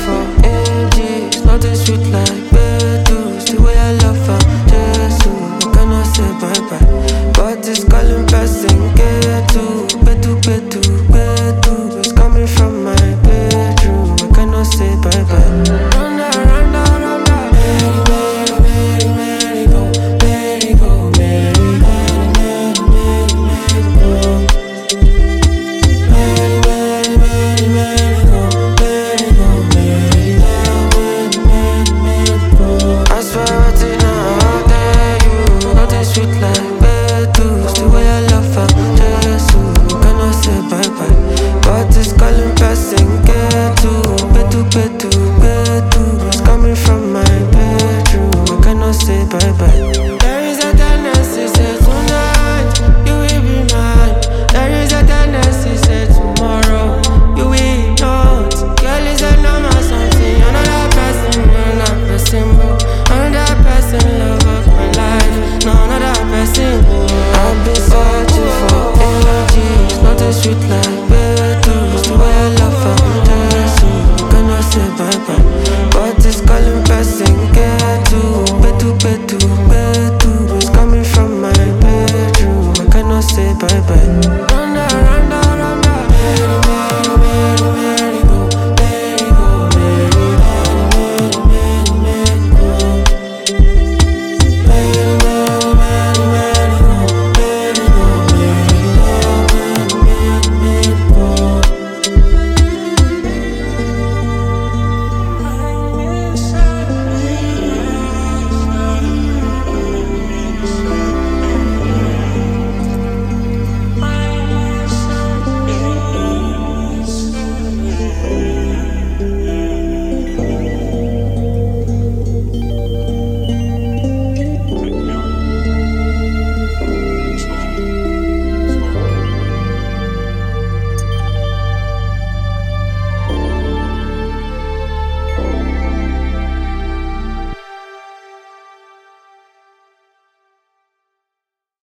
for ages. Nothing sweet like Betus. The way I love her, Jesus. I cannot say bye bye, but it's calling passing. Get to, betu, betu, betu. It's coming from my bedroom. I cannot say bye bye. Run down, run down, run down. Mary, Mary, Mary, go, Mary, go, Mary, Mary, Mary, Mary, Mary, go. Mary, Mary, Mary, Mary, go, Mary, go, Mary, Mary, Mary, Mary, go. I swear it's in all day, you. Nothing sweet like Betus. The way I love her, Jesus. Cannot say bye bye, but it's calling passing. Get to, betu, betu.